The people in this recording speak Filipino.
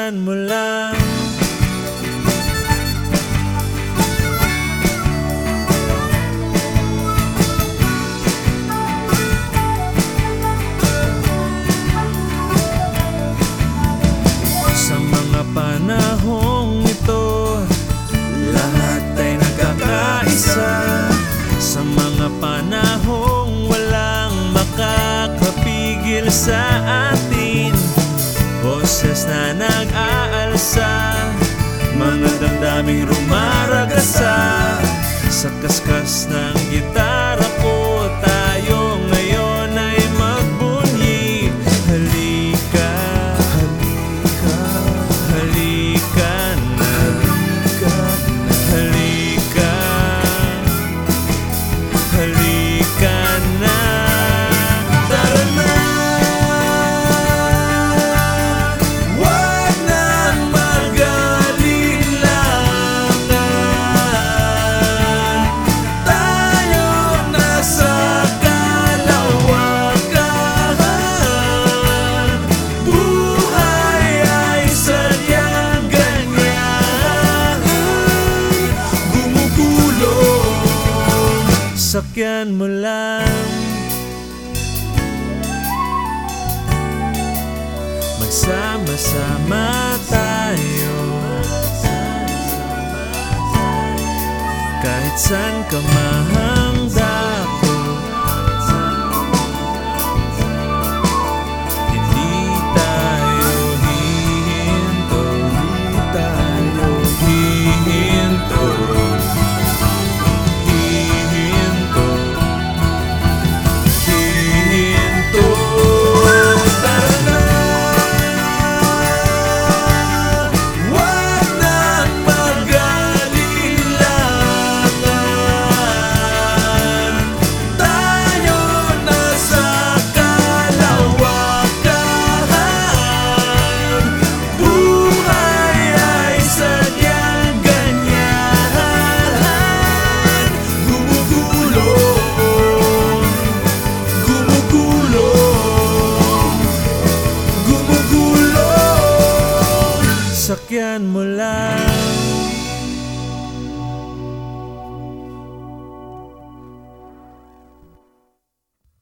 sakyan mo lang. Sa mga panahong ito, lahat ay nagkakaisa. Sa mga panahong walang makakapigil sa atin, boses na nag-aalsa, mga damdaming rumaragasa. Sa kaskas ng gitara ko, tayo ngayon ay magbunyi. Halika, halika, halika na, halika, halika na. Tara na, wag nang mag-alinlangan. Tayo na sa kalawakan. Buhay ay sadyang ganyan, gumugulong. Sakyan mo lang. Magsama-sama tayo, kahit saan ka mahangdako. Hindi tayo hihinto, hindi tayo hihinto, hihinto, hihinto. Tara na, wag nang mag-alinlangan. Tayo na sa kalawakan. Buhay ay sadyang ganyan, gumugulong, gumugulong, gumugulong. Sakyan mo lang.